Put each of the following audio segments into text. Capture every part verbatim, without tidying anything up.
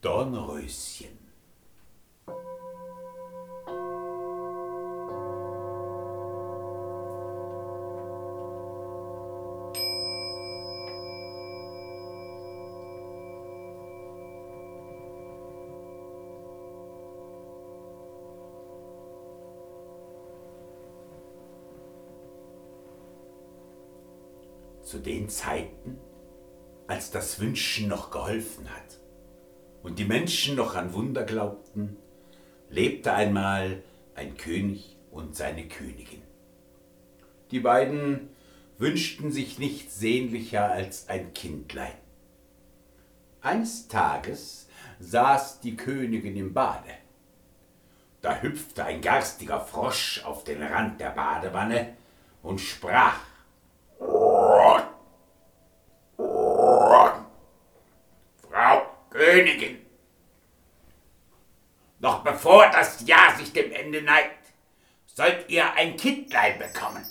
Dornröschen. Zu den Zeiten, als das Wünschen noch geholfen hat und die Menschen noch an Wunder glaubten, lebte einmal ein König und seine Königin. Die beiden wünschten sich nichts sehnlicher als ein Kindlein. Eines Tages saß die Königin im Bade. Da hüpfte ein garstiger Frosch auf den Rand der Badewanne und sprach: Frau Königin, noch bevor das Jahr sich dem Ende neigt, sollt ihr ein Kindlein bekommen.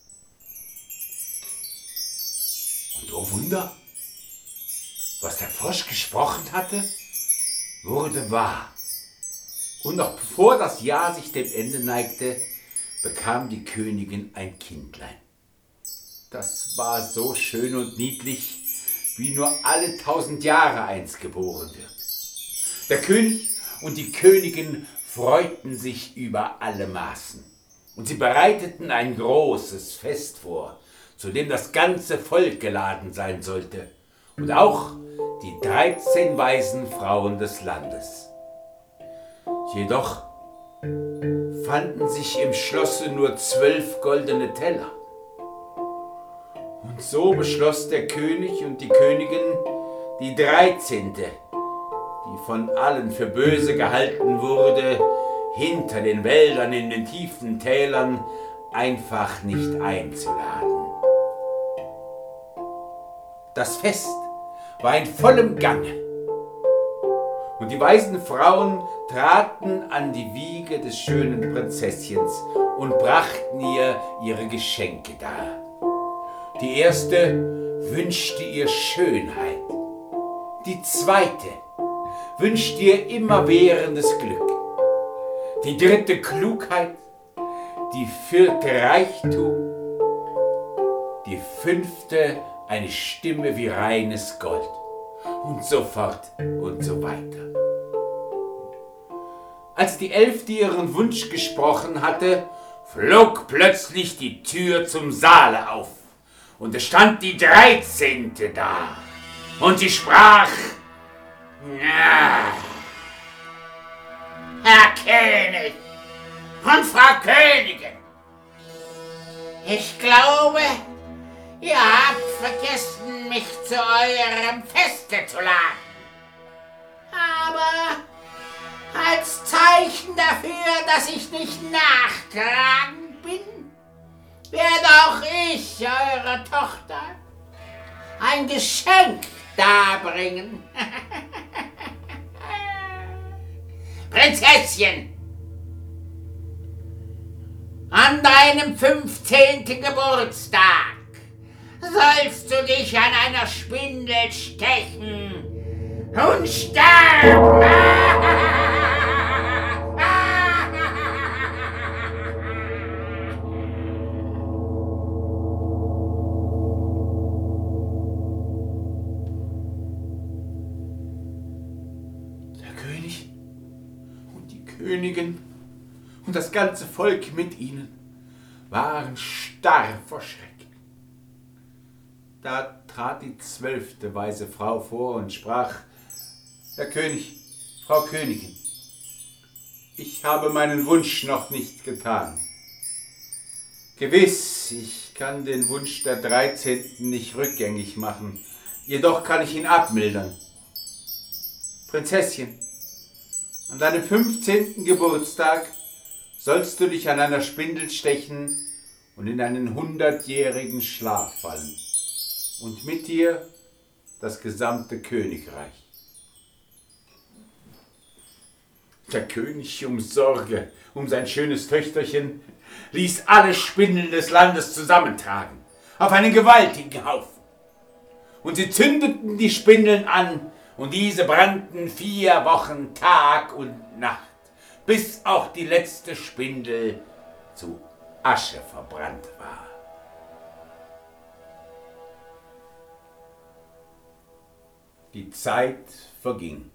Und oh Wunder, was der Frosch gesprochen hatte, wurde wahr. Und noch bevor das Jahr sich dem Ende neigte, bekam die Königin ein Kindlein. Das war so schön und niedlich, wie nur alle tausend Jahre eins geboren wird. Der König und die Königin freuten sich über alle Maßen. Und sie bereiteten ein großes Fest vor, zu dem das ganze Volk geladen sein sollte. Und auch die dreizehn weisen Frauen des Landes. Jedoch fanden sich im Schlosse nur zwölf goldene Teller. Und so beschloss der König und die Königin, die dreizehnte, die von allen für böse gehalten wurde, hinter den Wäldern in den tiefen Tälern einfach nicht einzuladen. Das Fest war in vollem Gange und die weisen Frauen traten an die Wiege des schönen Prinzesschens und brachten ihr ihre Geschenke dar. Die erste wünschte ihr Schönheit, die zweite wünschte ihr immerwährendes Glück, die dritte Klugheit, die vierte Reichtum, die fünfte eine Stimme wie reines Gold und so fort und so weiter. Als die elfte ihren Wunsch gesprochen hatte, flog plötzlich die Tür zum Saale auf. Und es stand die dreizehnte da, und sie sprach: Herr König und Frau Königin, ich glaube, ihr habt vergessen, mich zu eurem Feste zu laden. Aber als Zeichen dafür, dass ich nicht nachtragend bin, werde auch ich, eure Tochter, ein Geschenk darbringen. Prinzesschen, an deinem fünfzehnten Geburtstag sollst du dich an einer Spindel stechen und sterben. Königin und das ganze Volk mit ihnen waren starr vor Schreck. Da trat die zwölfte weise Frau vor und sprach: Herr König, Frau Königin, ich habe meinen Wunsch noch nicht getan. Gewiss, ich kann den Wunsch der dreizehnten nicht rückgängig machen, jedoch kann ich ihn abmildern. Prinzesschen, an deinem fünfzehnten Geburtstag sollst du dich an einer Spindel stechen und in einen hundertjährigen Schlaf fallen. Und mit dir das gesamte Königreich. Der König um Sorge um sein schönes Töchterchen ließ alle Spindeln des Landes zusammentragen, auf einen gewaltigen Haufen. Und sie zündeten die Spindeln an Und diese brannten vier Wochen Tag und Nacht, bis auch die letzte Spindel zu Asche verbrannt war. Die Zeit verging.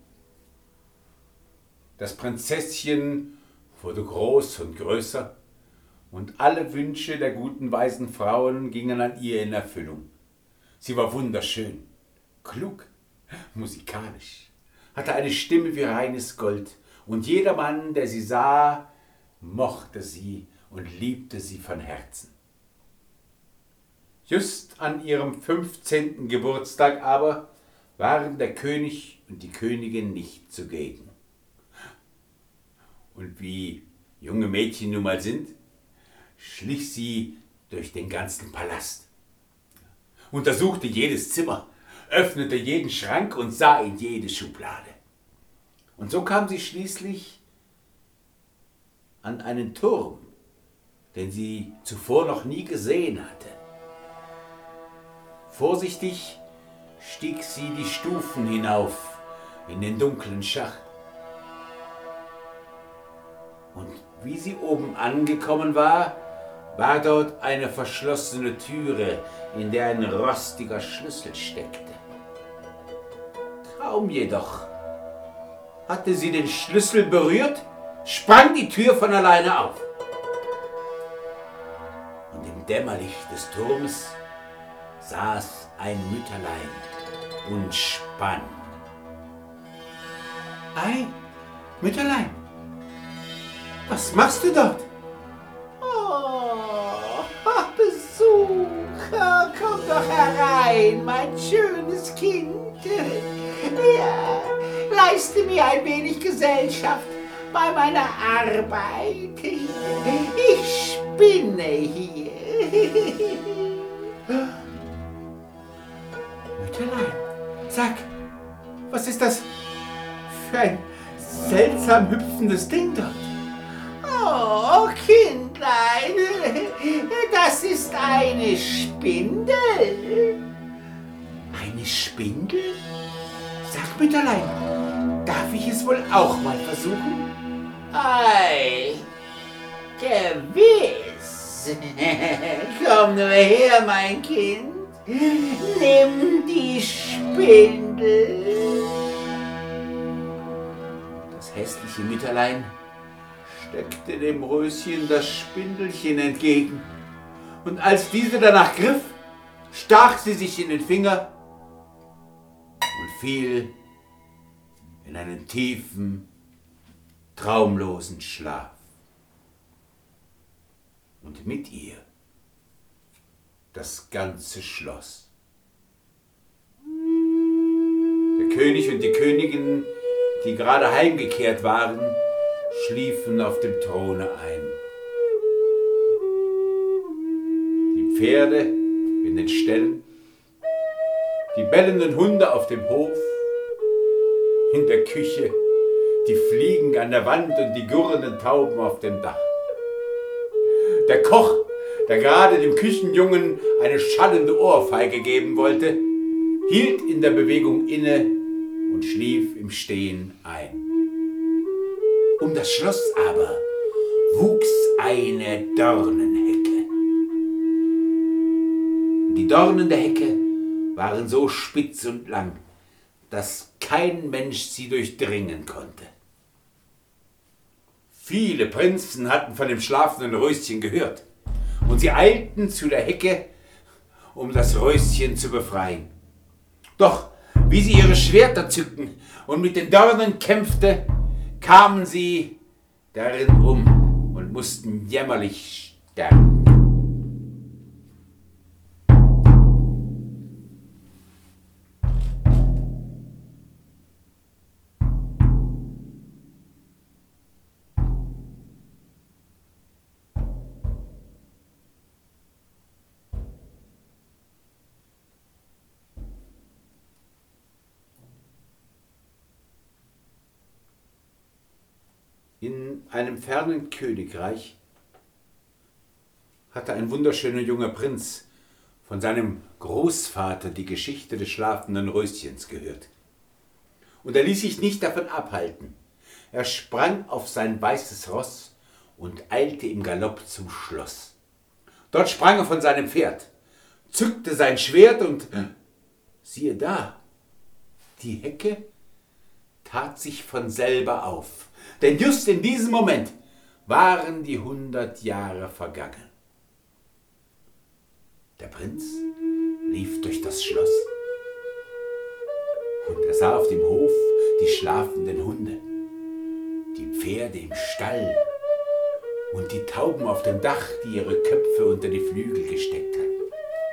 Das Prinzesschen wurde groß und größer und alle Wünsche der guten weisen Frauen gingen an ihr in Erfüllung. Sie war wunderschön, klug, musikalisch, hatte eine Stimme wie reines Gold und jeder Mann, der sie sah, mochte sie und liebte sie von Herzen. Just an ihrem fünfzehnten Geburtstag aber waren der König und die Königin nicht zugegen. Und wie junge Mädchen nun mal sind, schlich sie durch den ganzen Palast, untersuchte jedes Zimmer, öffnete jeden Schrank und sah in jede Schublade. Und so kam sie schließlich an einen Turm, den sie zuvor noch nie gesehen hatte. Vorsichtig stieg sie die Stufen hinauf in den dunklen Schacht. Und wie sie oben angekommen war, war dort eine verschlossene Türe, in der ein rostiger Schlüssel steckte. Kaum jedoch hatte sie den Schlüssel berührt, sprang die Tür von alleine auf. Und im Dämmerlicht des Turmes saß ein Mütterlein und spann. Ei, Mütterlein, was machst du dort? Oh, Besucher, komm doch herein, mein schönes Kind. Ja, leiste mir ein wenig Gesellschaft bei meiner Arbeit. Ich spinne hier. Mütterlein, sag, was ist das für ein seltsam hüpfendes Ding dort? Oh, Kindlein, das ist eine Spindel. Eine Spindel? Sag, Mütterlein, darf ich es wohl auch mal versuchen? Ei, gewiss. Komm nur her, mein Kind. Nimm die Spindel. Das hässliche Mütterlein steckte dem Röschen das Spindelchen entgegen, und als diese danach griff, stach sie sich in den Finger und fiel in einen tiefen, traumlosen Schlaf. Und mit ihr das ganze Schloss. Der König und die Königin, die gerade heimgekehrt waren, schliefen auf dem Throne ein. Die Pferde in den Ställen, die bellenden Hunde auf dem Hof, in der Küche, die Fliegen an der Wand und die gurrenden Tauben auf dem Dach. Der Koch, der gerade dem Küchenjungen eine schallende Ohrfeige geben wollte, hielt in der Bewegung inne und schlief im Stehen ein. Um das Schloss aber wuchs eine Dornenhecke. Die Dornen der Hecke waren so spitz und lang, dass kein Mensch sie durchdringen konnte. Viele Prinzen hatten von dem schlafenden Röschen gehört, und sie eilten zu der Hecke, um das Röschen zu befreien. Doch wie sie ihre Schwerter zückten und mit den Dornen kämpfte, kamen sie darin um und mussten jämmerlich sterben. In einem fernen Königreich hatte ein wunderschöner junger Prinz von seinem Großvater die Geschichte des schlafenden Röschens gehört. Und er ließ sich nicht davon abhalten. Er sprang auf sein weißes Ross und eilte im Galopp zum Schloss. Dort sprang er von seinem Pferd, zückte sein Schwert und siehe da, die Hecke tat sich von selber auf. Denn just in diesem Moment waren die hundert Jahre vergangen. Der Prinz lief durch das Schloss und er sah auf dem Hof die schlafenden Hunde, die Pferde im Stall und die Tauben auf dem Dach, die ihre Köpfe unter die Flügel gesteckt hatten.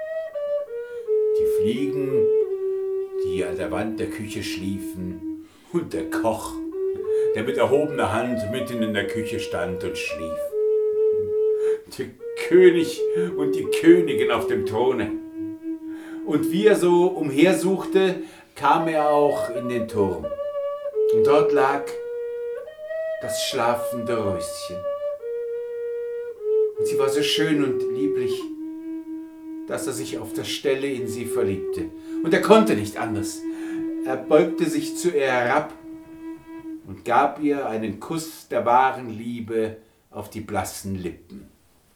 Die Fliegen, die an der Wand der Küche schliefen, und der Koch, der mit erhobener Hand mitten in der Küche stand und schlief. Der König und die Königin auf dem Throne. Und wie er so umhersuchte, kam er auch in den Turm. Und dort lag das schlafende Röschen. Und sie war so schön und lieblich, dass er sich auf der Stelle in sie verliebte. Und er konnte nicht anders. Er beugte sich zu ihr herab und gab ihr einen Kuss der wahren Liebe auf die blassen Lippen.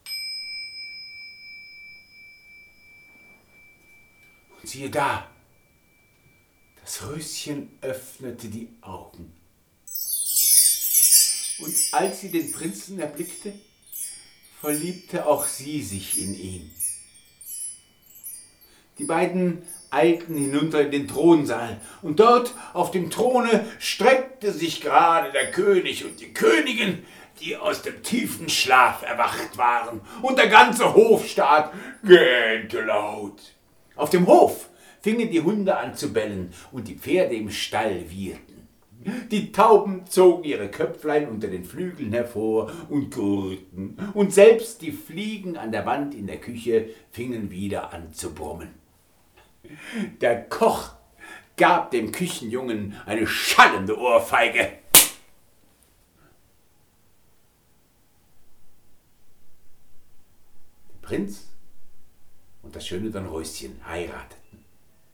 Und siehe da, das Röschen öffnete die Augen. Und als sie den Prinzen erblickte, verliebte auch sie sich in ihn. Die beiden eilten hinunter in den Thronsaal, und dort auf dem Throne streckte sich gerade der König und die Königin, die aus dem tiefen Schlaf erwacht waren, und der ganze Hofstaat gähnte laut. Auf dem Hof fingen die Hunde an zu bellen und die Pferde im Stall wieherten. Die Tauben zogen ihre Köpflein unter den Flügeln hervor und gurrten, und selbst die Fliegen an der Wand in der Küche fingen wieder an zu brummen. Der Koch gab dem Küchenjungen eine schallende Ohrfeige. Der Prinz und das schöne Dornröschen heirateten.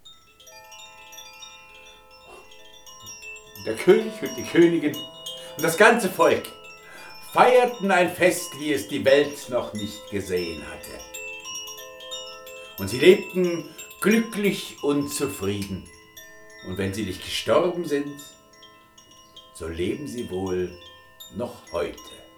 Der König und die Königin und das ganze Volk feierten ein Fest, wie es die Welt noch nicht gesehen hatte. Und sie lebten glücklich und zufrieden. Und wenn sie nicht gestorben sind, so leben sie wohl noch heute.